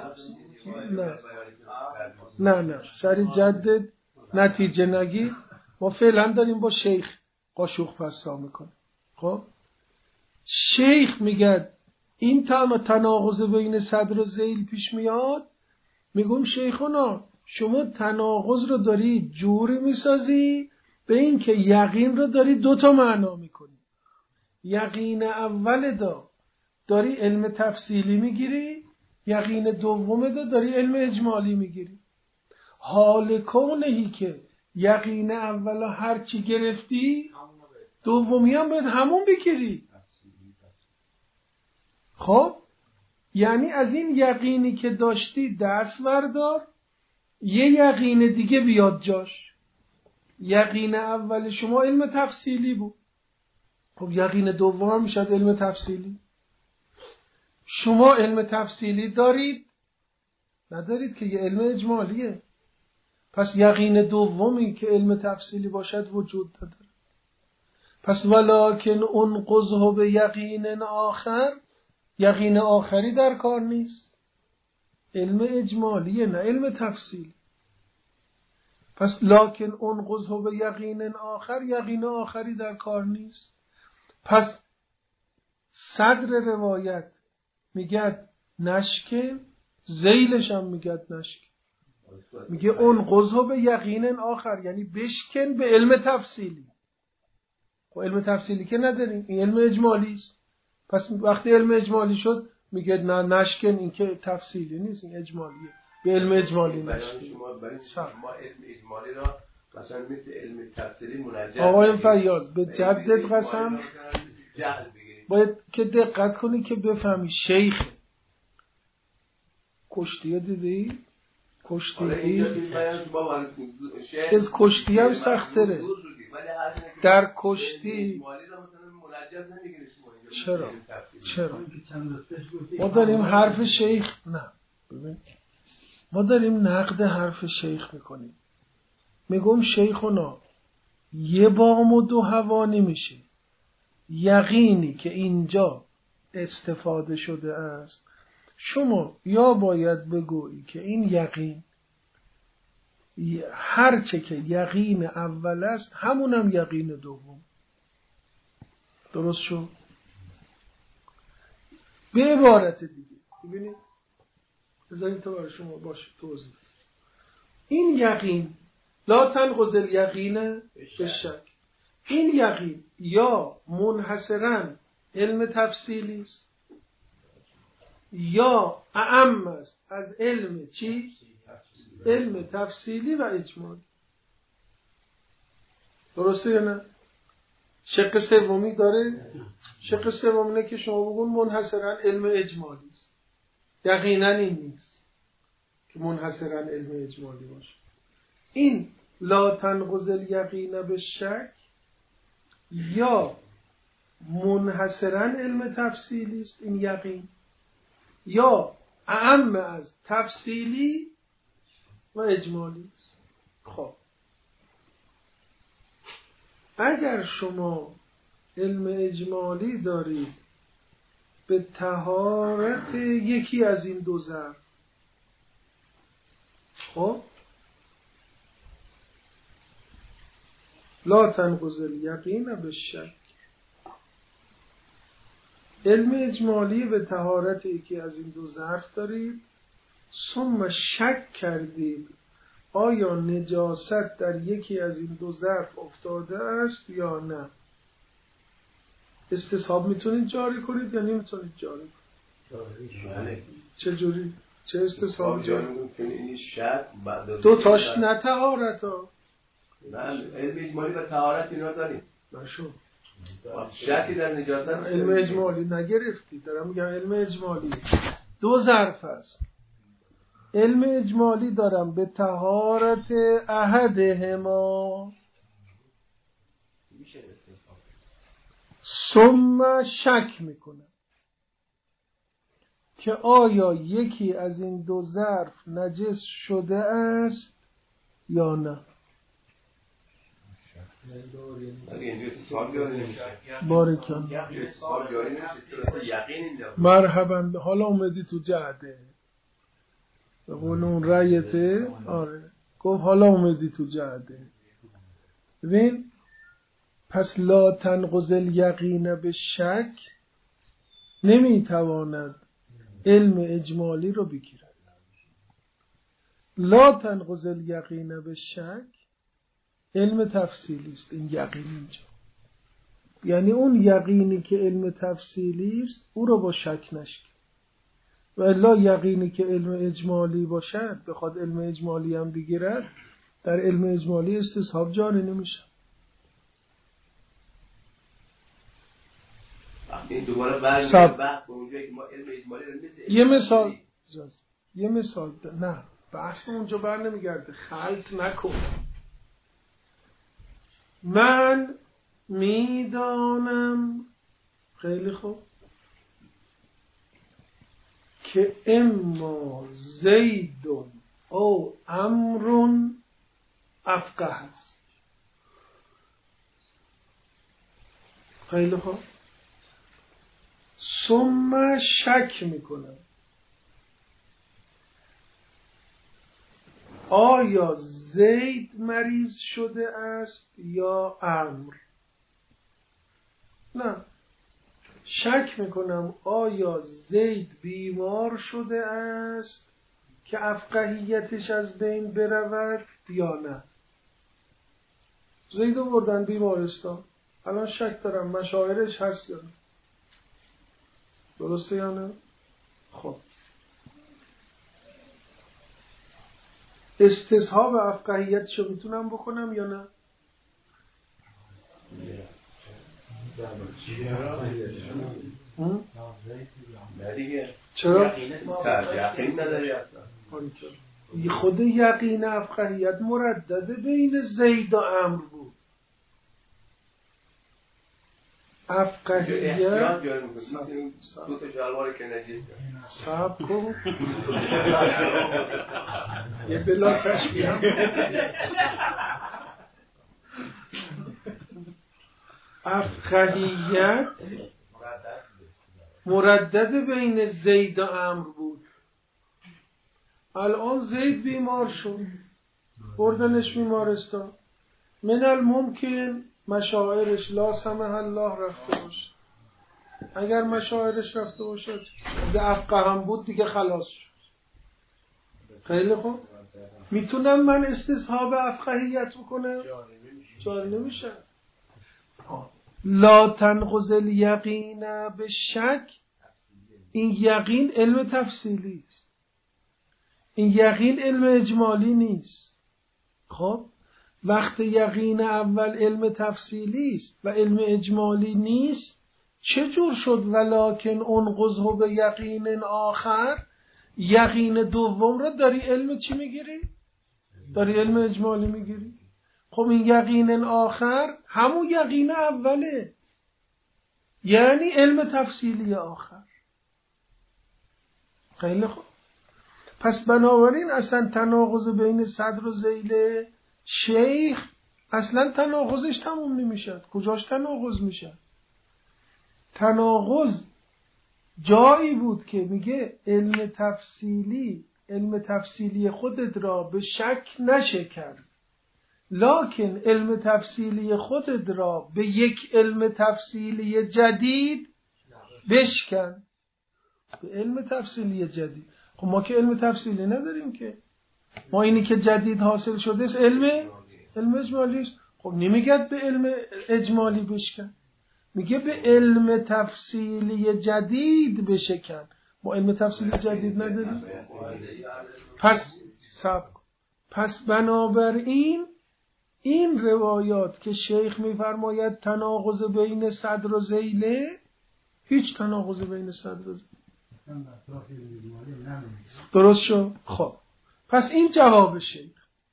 نه سری جدد نتیجه نگیر. ما فعلا داریم با شیخ قاشق پسا میکنه. خب شیخ میگه این تناقض بین صدر و ذیل پیش میاد. میگم شیخونا شما تناقض رو داری جوری میسازی به این که یقین رو داری دوتا معنا میکنی. یقین اول داری علم تفصیلی میگیری، یقین دوم داری علم اجمالی میگیری. حال کونهی که یقین اول هر چی گرفتی دومی هم باید همون بگیری. خب یعنی از این یقینی که داشتی دست بردار، یه یقین دیگه بیاد جاش. یقین اول شما علم تفصیلی بود، خب یقین دوم هم میشد علم تفصیلی. شما علم تفصیلی دارید ندارید که یه علم اجمالیه، پس یقین دومی که علم تفصیلی باشد وجود داره. پس ولکن انقضه به یقین آخر، یقین آخری در کار نیست، علم اجمالیه نه علم تفصیلی. پس لکن انقضه به یقین آخر، یقین آخری در کار نیست. پس صدر روایت میگه نشکه، ذیلش هم میگه نشکه. میگه انقضه به یقین آخر یعنی بشکن به علم تفصیلی. خب علم تفصیلی که نداریم، این علم اجمالی است. پس وقتی علم اجمالی شد میگه نه نشکن، این که تفصیلی نیست، این اجمالیه، به علم اجمالی نشکن. ما علم اجمالی را مثلا مثل علم تفصیلی منجم. آقای فیاض به جدت قسم باید که دقت کنی که بفهمی شیخ کشتیه دیدی؟ کشتی از کشتی هم سختره. در کشتی چرا ما داریم حرف شیخ ما داریم نقد حرف شیخ میکنیم. میگم شیخونا یه بام و دو هوا نمیشه. یقینی که اینجا استفاده شده است شما یا باید بگویی که این یقین هرچه که یقین اول است همونم یقین دوم. درست شد؟ به عبارت دیگه ببینید، بذارید تا برای شما باشه توضیح. این یقین لا تنقض الیقین بالشک، این یقین یا منحصراً علم تفصیلی است یا اعم است از علم چی؟ علم تفصیلی و اجمالی. درسته یا نه؟ شق سومی داره. شق سومی اینه که شما بگون منحصراً علم اجمالی است. یقینا این نیست که منحصراً علم اجمالی باشه. این لا تنقض الیقین بالشک یا منحصراً علم تفصیلی است این یقین، یا اعم از تفصیلی و اجمالی است. خب اگر شما علم اجمالی دارید به طهارت یکی از این دو ظرف. خب لا تنقض الیقین بالشک. علم اجمالی به طهارت یکی از این دو ظرف دارید، ثم شک کردید آیا نجاست در یکی از این دو ظرف افتاده است یا نه. استصحاب میتونید جاری کنید یا نمیتونید جاری کنید؟ چجوری؟ چه استصحاب جاری کنید؟ شک دو تاش نه طهارت ها. نه علم اجمالی و طهارت اینا داریم. نشو شکی در نجاست. علم اجمالی نگرفتی، دارم میگم علم اجمالی دو ظرف است. علم اجمالی دارم به طهارت احدهما ثم شک میکنم که آیا یکی از این دو ظرف نجس شده است یا نه. بارکن مرحبا. حالا اومدی تو جهده به قول اون رایته. آره گفت حالا اومدی تو جهده. ببین پس لا تنقض الیقین بالشک نمیتواند علم اجمالی رو بگیرد. لا تنقض الیقین بالشک علم تفصیلی است. این یقین اینجا یعنی اون یقینی که علم تفصیلی است او رو با شک نشکن. و الا یقینی که علم اجمالی باشد بخواد علم اجمالی هم بگیرد، در علم اجمالی استصحاب جاری نمیشه. این دوباره برمیگرده بحث به اونجایی که ما علم اجمالی رو مثل یه مثال نه بحث به اونجا بر نمیگرده. خلط نکن. من میدانم خیلی خوب که اما زید او امر افقه است. خیلی خوب. ثم شک میکنم آیا زید مریض شده است یا امر. نه شک میکنم آیا زید بیمار شده است که افقهیتش از بین برود یا نه. زید رو بردن بیمارستان، الان شک دارم مشاعرش هست یا نه. درسته یا نه؟ خب استصحاب افقهیتشو میتونم بکنم یا نه؟ نه دیگه. چرا؟ یقین نداری اصلا. خود یقین افقهیت مردد بین زید و امر بود. افقهیت احتیاط جاری میکنی دو تا شلوار که نجیسه صاحب کن یه بلا تشبیه هم افقهیت مردد بین زید و امر بود. الان زید بیمار شد بردنش بیمارستان، من الممکن مشاعرش لا سمح الله رفته باشه. اگر مشاعرش رفته باشه دیگه افقه هم بود دیگه خلاص شد. خیلی خوب. میتونم من استصحاب افقهیت بکنم؟ جاری نمیشه. لا تنقض الیقین بالشک. این یقین علم تفصیلی است. این یقین علم اجمالی نیست. خب وقت یقین اول علم تفصیلی است و علم اجمالی نیست، چجور شد ولکن انقضه به یقین آخر؟ یقین دوم رو داری علم چی میگیری؟ داری علم اجمالی میگیری. خب این یقین آخر همون یقین اوله، یعنی علم تفصیلی آخر. خیلی خوب. پس بنابراین اصلا تناقض بین صدر و ذیل شیخ اصلا تناقضش تموم نمیشه. کجاش تناقض میشه؟ تناقض جایی بود که میگه علم تفصیلی خودت را به شک نشکن، لکن علم تفصیلی خودت را به یک علم تفصیلی جدید بشکن. به علم تفصیلی جدید. خب ما که علم تفصیلی نداریم که، ما اینی که جدید حاصل شده است علم اجمالی است. خب نمیگه به علم اجمالی بشکن، میگه به علم تفصیلی جدید بشکن. ما علم تفصیلی جدید نداریم. پس بنابراین این روایات که شیخ میفرماید تناقض بین صدر و ذیله، هیچ تناقض بین صدر و ذیله. درست شد؟ خب پس این جواب شیخ.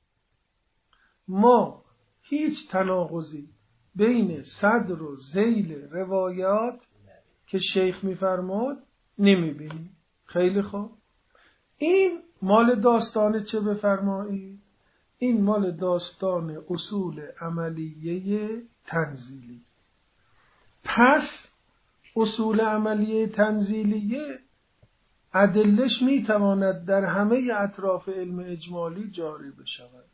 ما هیچ تناقضی بین صدر و ذیل روایات که شیخ میفرماد نمیبینیم. خیلی خوب. این مال داستان چه بفرمایید؟ این مال داستان اصول عملیه تنزیلی. پس اصول عملیه تنزیلیه ادلش میتواند در همه اطراف علم اجمالی جاری بشود،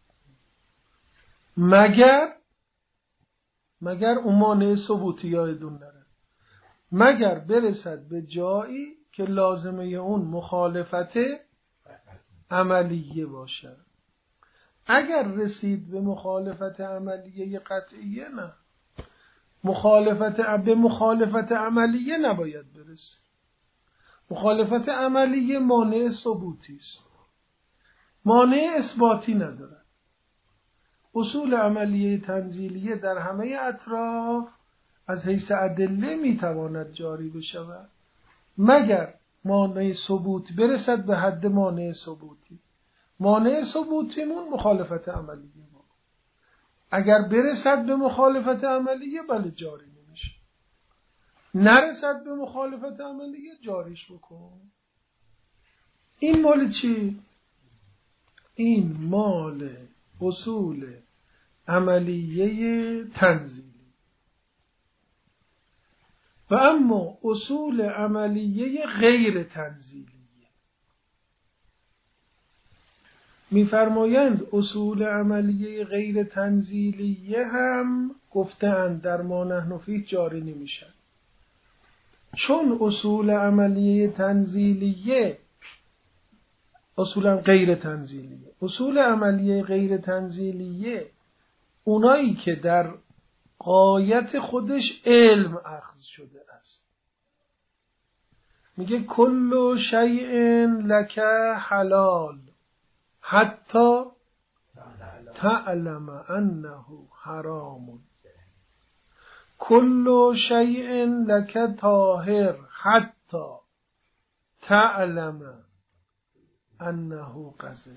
مگر اون مانع ثبوتی یادتون نره، مگر برسد به جایی که لازمه اون مخالفت عملیه باشد. اگر رسید به مخالفت عملیه قطعیه، نه، به مخالفت عملیه نباید برسید. مخالفت عملیه مانع ثبوتی است، مانع اثباتی ندارد. اصول عملیه تنزیلیه در همه اطراف از حیث ادله میتواند جاری بشود مگر مانع ثبوت برسد به حد مانع ثبوتی. مانع ثبوتیمون مخالفت عملیه ما. اگر برسد به مخالفت عملیه بله جاری نمیشه، نرسد به مخالفت عملیه جاریش بکن. این مال چی؟ این مال اصول عملیه تنزیلی. و اما اصول عملیه غیر تنزیلیه می‌فرمایند اصول عملیه غیر تنزیلیه هم گفتند در ما نحن فیه جاری نمیشن، چون اصول عملیه تنزیلیه اصولا غیر تنزیلیه، اصول عملیه غیر تنزیلیه اونایی که در غایت خودش علم اخذ شده است. میگه کل شیء لک حلال حتی تعلم انه حرام، کل شیء لک طاهر حتی تعلم انه قذر.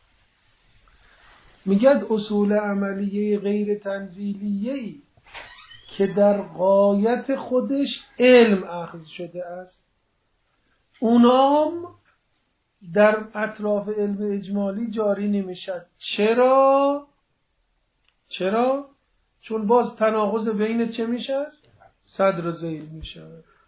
میگه اصول عملیه غیر تنزیلیه‌ای که در غایت خودش علم اخذ شده است، اونام در اطراف علم اجمالی جاری نمیشد. چرا؟ چون باز تناقض بین چه میشه؟ صدر و ذیل میشه.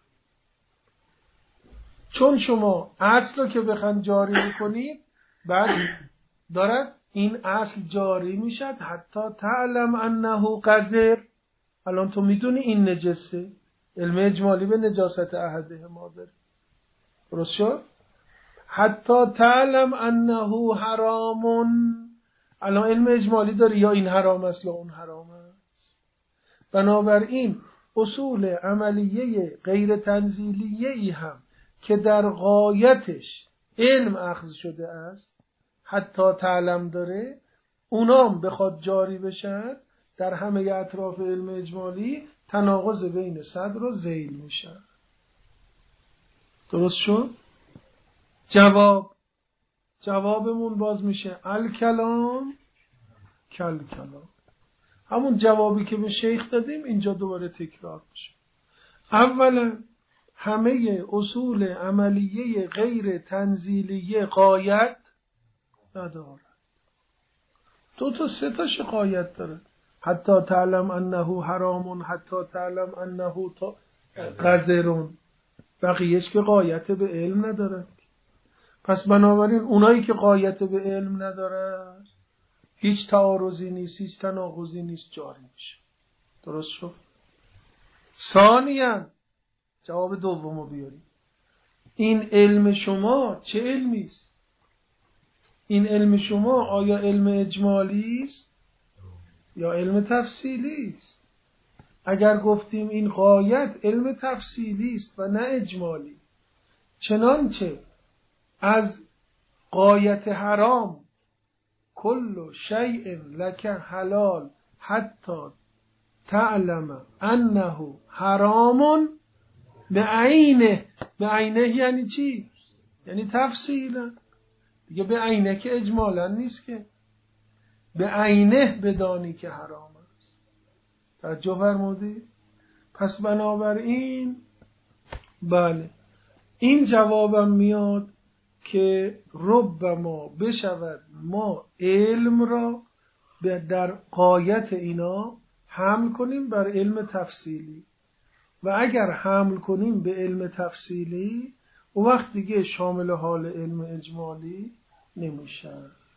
چون شما اصل رو که بخواید جاری بکنید بعد دارد این اصل جاری میشد حتی تعلم انه قذر. الان تو میدونی این نجسه، علم اجمالی به نجاست احده ما داره، درست شد؟ حتی تعلم انه حرامون، الان علم اجمالی داره یا این حرام است یا اون حرام است. بنابراین اصول عملیه غیر تنزیلیه ای هم که در غایتش علم اخذ شده است حتی تعلم داره، اونام بخواد جاری بشن در همه اطراف علم اجمالی تناقض بین صدر و ذیل میشه. درست شد؟ جوابمون باز میشه الکلام کل کلام. همون جوابی که به شیخ دادیم اینجا دوباره تکرار میشه. اولا همه اصول عملیه غیر تنزیلیه غایت نداره، 2 تا 3 تاش غایت داره. حتی تعلم انه حرامون، حتی تعلم انه قذرون. بقیهش که غایت به علم ندارد. پس بنابراین اونایی که غایت به علم ندارد هیچ تعارضی نیست، هیچ تناقضی نیست، جاری میشه. درست شد؟ ثانیاً جواب دومو بیاریم. این علم شما چه علمی است؟ این علم شما آیا علم اجمالی است یا علم تفصیلی است؟ اگر گفتیم این غایت علم تفصیلی است و نه اجمالی، چنانچه از غایت حرام کل شیء لک حلال حتی تعلم انه حرام بعینه. بعینه یعنی چی؟ یعنی تفصیلا دیگه. به عینه که اجمالا نیست که، به عینه بدانی که حرام است. توجه فرمودید؟ پس بنابراین بله این جوابم میاد که ربما بشود ما علم را در غایت اینا حمل کنیم بر علم تفصیلی و اگر حمل کنیم به علم تفصیلی و وقت دیگه شامل حال علم اجمالی نمیشه.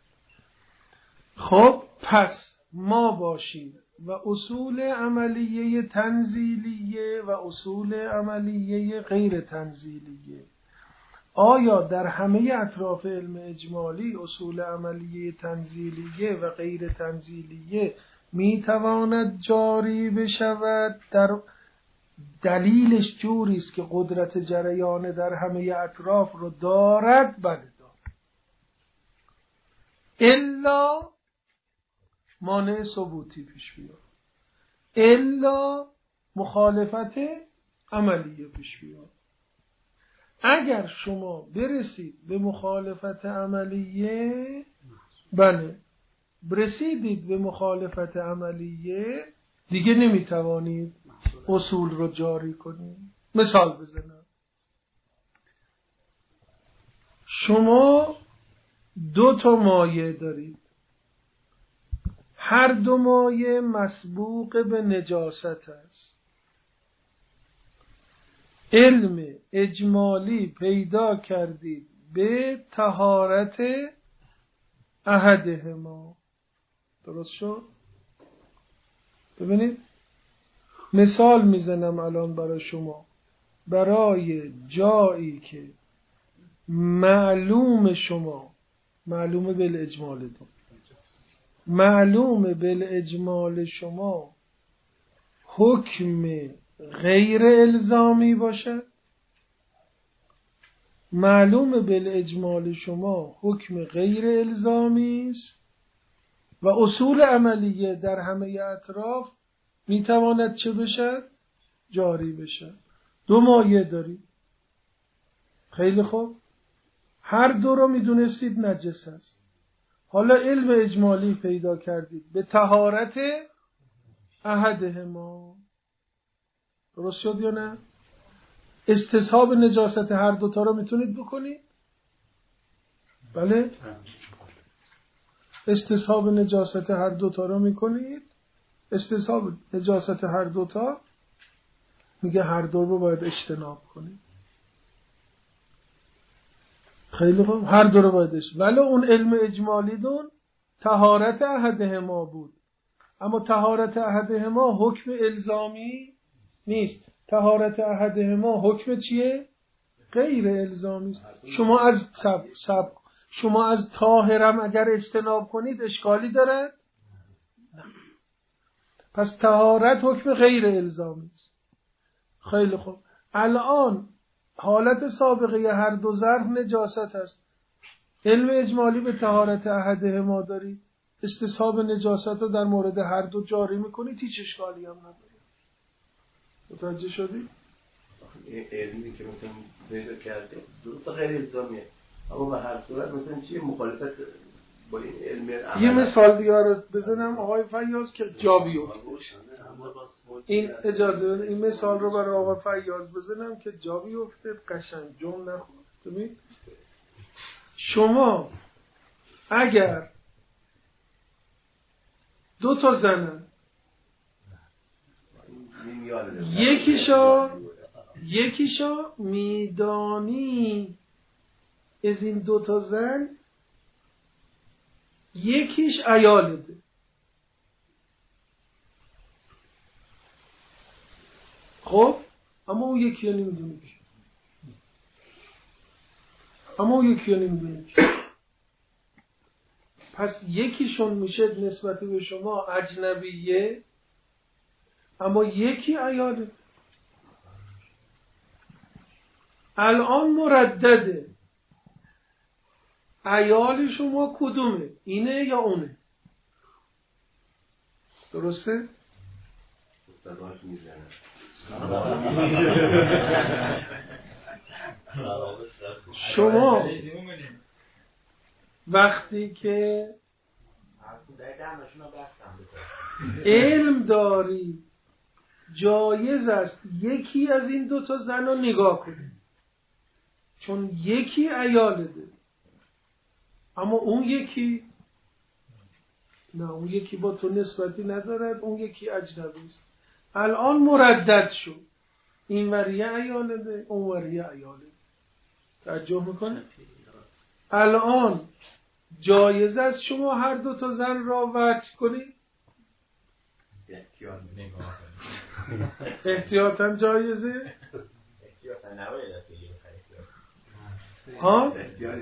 خب پس ما باشیم و اصول عملیه تنزیلیه و اصول عملیه غیر تنزیلیه. آیا در همه اطراف علم اجمالی اصول عملیه تنزیلیه و غیر تنزیلیه میتواند جاری بشود؟ در دلیلش جوری است که قدرت جریان در همه اطراف رو دارد. بله دارد، الا مانع ثبوتی پیش بیاد، الا مخالفت عملیه پیش بیاد. اگر شما برسید به مخالفت عملیه، بله برسیدید به مخالفت عملیه، دیگه نمیتوانید اصول رو جاری کنید. مثال بزنم، شما 2 مایع دارید، هر 2 مایع مسبوق به نجاست است. علم اجمالی پیدا کردید به طهارت احدهما. درست شد؟ ببینید مثال میزنم الان برای شما، برای جایی که معلوم شما، معلوم بالاجمال دو، معلوم بالاجمال شما حکم غیر الزامی باشد، معلوم بالاجمال شما حکم غیر الزامی است و اصول عملیه در همه اطراف میتواند چه بشد؟ جاری بشد. 2 مایع دارید، خیلی خوب، هر 2 رو میدونستید نجس است. حالا علم اجمالی پیدا کردید به طهارت احدهما. درست شد یا نه؟ استصحاب نجاست هر 2 تا رو میتونید بکنید؟ بله؟ استصحاب نجاست هر 2 تا رو میکنید؟ استصحاب نجاست هر 2 تا میگه هر 2 رو باید اجتناب کنید. خیلی خوب، هر 2 رو باید اجتناب. ولی اون علم اجمالی دون طهارت احدهما بود، اما طهارت احدهما حکم الزامی نیست. طهارت احدهما حکم چیه؟ غیر الزامی است. شما از طاهرم اگر اجتناب کنید اشکالی دارد؟ نه. پس طهارت حکم غیر الزامی است. خیلی خوب، الان حالت سابقه هر 2 ظرف نجاست است. علم اجمالی به طهارت احدهما دارید، استصحاب نجاست رو در مورد هر 2 جاری میکنید، هیچ اشکالی هم نداره. متوجه شدی؟ علمی که مثلا پیدا کرده درست غیر الزامیه، اما به هر صورت مثلا چیه مخالفت با این علم؟ یه مثال دیگه رو بزنم آقای فیاض که جا بیفته. این اجازه بده این مثال رو برای آقای فیاض بزنم که جا بیفته، قشنگ جون نخورد. ببین شما اگر 2 تا زنن، یکیشو میدانی از این دوتا زن یکیش عیالته. خب اما اون یکی رو نمیدونی که، پس یکیشون میشه نسبت به شما اجنبیه اما یکی عیاله. الان مردده، عیال شما کدومه؟ اینه یا اونه؟ درسته؟ صداش میزنه. شما وقتی که علم داری جایز است یکی از این دوتا زن رو نگاه کنی، چون یکی عیاله ده اما اون یکی نه، اون یکی با تو نسبتی ندارد، اون یکی اجنبی است. الان مردد شد، این وریه عیاله ده اون وریه عیاله ده. توجه میکنه؟ الان جایز است شما هر دو تا زن را وجه کنید؟ احتیاطاً جایزه؟ احتیاطاً نباید ها؟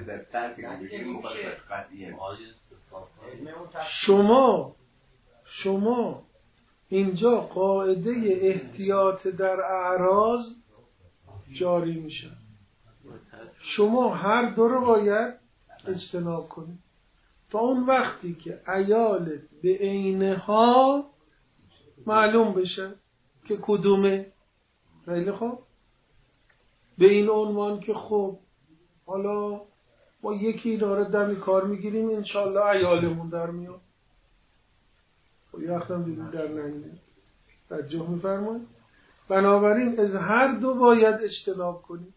شما اینجا قاعده احتیاط در اعراض جاری میشه، شما هر دو رو باید اجتناب کنید تا اون وقتی که عیالت به عینها معلوم بشه که کدومه. خیلی خوب، به این عنوان که خب حالا ما یکی داره دمی کار میگیریم انشالله عیالمون در میاد، خب یه وقتم دیدیم در نمیاد. توجه میفرمایید؟ بنابراین از هر دو باید اجتناب کنیم.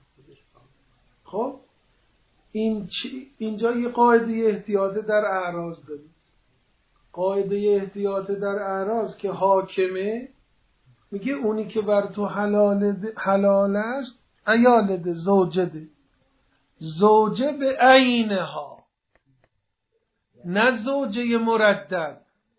خب اینجا یه قاعده احتیاط در اعراض داریم. قاعده احتیاط در اعراض که حاکمه میگه اونی که بر تو حلال است عیال ده، زوجه ده، زوجه به عینها، نه زوجه مردد،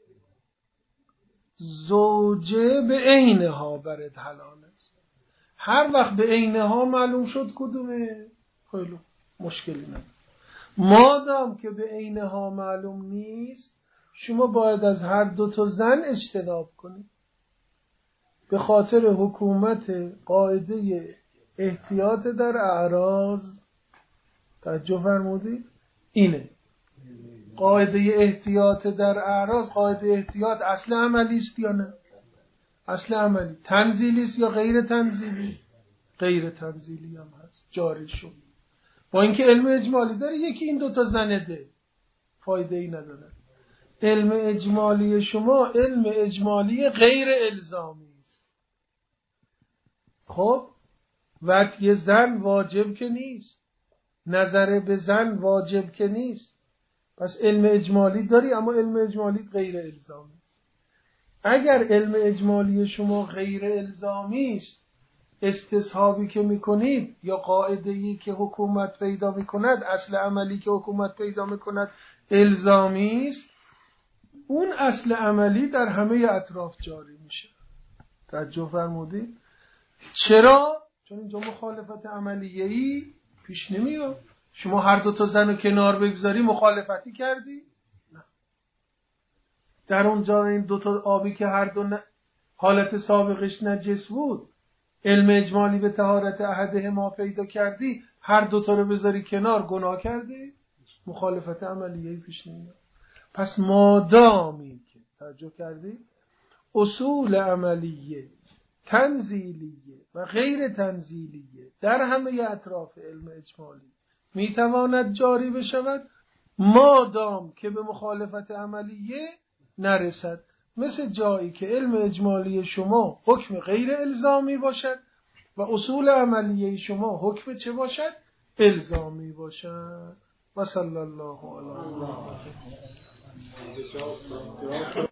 زوجه به عینها برات حلال است. هر وقت به عینها معلوم شد کدومه خیلی مشکلی نداره. مادام که به عینها معلوم نیست شما باید از هر دو تا زن اجتناب کنید. به خاطر حکومت قاعده احتیاط در اعراض. توجه فرمودید؟ اینه قاعده احتیاط در اعراض. قاعده احتیاط اصل عملی است یا نه؟ اصل عملی. تنزیلی است یا غیر تنزیلی؟ غیر تنزیلی هم هست، جاری شد. با اینکه علم اجمالی داره یکی این دوتا زنده، فایده ای نداره. علم اجمالی شما علم اجمالی غیر الزامی است. خب وطی زن واجب که نیست، نظر به زن واجب که نیست، پس علم اجمالی داری اما علم اجمالی غیر الزامی است. اگر علم اجمالی شما غیر الزامی است، استصحابی که میکنید یا قاعده‌ای که حکومت پیدا میکند، اصل عملی که حکومت پیدا میکند الزامی است، اون اصل عملی در همه اطراف جاری میشه. توجه فرمودید؟ چرا؟ چون اینجا مخالفت عملیه‌ای پیش نمیاد. شما هر دو تا زن رو کنار بگذاری مخالفتی کردی؟ نه. در اونجا این دو تا آبی که هر دو حالت سابقش نجس بود، علم اجمالی به طهارت احدهما پیدا کردی، هر دو تا رو بذاری کنار گناه کردی؟ مخالفت عملیه‌ای پیش نمیاد. پس مادامی که توجه کردی اصول عملیه تنزیلیه و غیر تنزیلیه در همه اطراف علم اجمالی میتواند جاری بشود مادام که به مخالفت عملیه نرسد. مثل جایی که علم اجمالی شما حکم غیر الزامی باشد و اصول عملیه شما حکم چه باشد؟ الزامی باشد. و صلی الله علیه و